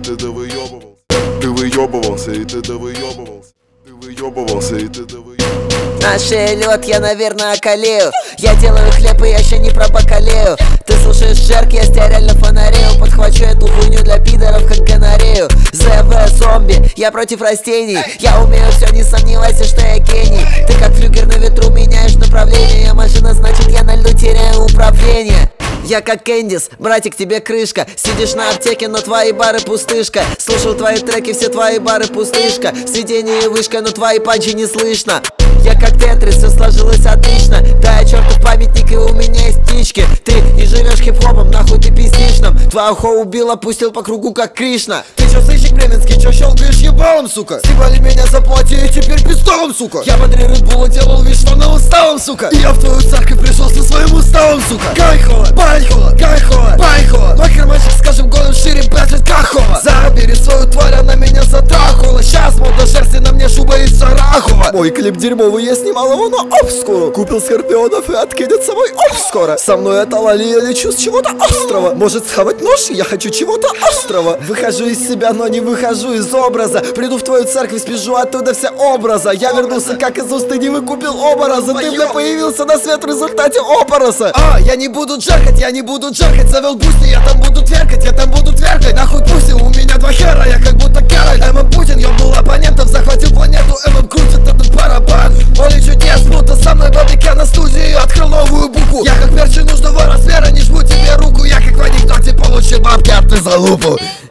ты довыёбывался. Ты выёбывался, и ты довыёбывался. Ты выёбывался, и ты довыёбывался. На шее лед, я, наверное, околею. Я делаю хлеб, и я еще не пробакалею. Ты слушаешь Джерк, я стерильно фонарею. Подхвачу эту хуйню для пидоров, как гонорею. ЗВ зомби, я против растений. Я умею все, не сомневайся, что я гений. Ты как флюгер на ветру, меняешь направление. Я машина, значит я на льду теряю управление. Я как Кэндис, братик, тебе крышка. Сидишь на аптеке, но твои бары пустышка. Слушал твои треки, все твои бары пустышка. Сведение и вышка, но твои панчи не слышно. Я как Тетрис, все сложилось отлично. Да, я чертов памятник, и у меня есть птички. Ты не живешь хип-хопом, нахуй ты пиздишь нам. Твоя хо убила, пустил по кругу, как Кришна. Ты чё, сыщик бременский, чё щелкаешь ебалом, сука? Стебали меня заплати, и теперь пистолом, сука. Я под Редбула делал вид, что на уставом, сука. И я в твою церковь пришел со своим уставом, сука. Кайхола, байхола, кайхола, байхола. Мой карманчик, скажем, голым шире, блядь, кахола. Забери свою тварь, она меня затрахала. Сейчас мода шерсти, на мне шуба из Сарахова. Мой клип дерьмовый, я снимал его на обскуру. Купил скорпионов и откинет собой обскоро. Со мной это лали, я лечу с чего-то острова. Может схавать нож, я хочу чего-то острого. Выхожу из себя, но не выхожу из образа. Приду в твою церковь, спижу оттуда все образа. Я вернулся как из уст, ты не выкупил образа. Ты, бля, появился на свет в результате опороса. Я не буду джеркать, я не буду джеркать. Завел бусти, я там буду тверкать, я там буду тверкать. Нахуй пуси, у меня два хера, я как будто Кераль. ММ Путин, ёбнул оппонентов, захватил планету. ММ крутит этот барабан. Поле чудес, будто со мной бабик, я на студии открыл новую букву. Я как перчи нужного размера, не жму тебе руку. Я как в анекдоте получил бабки, а ты залупу.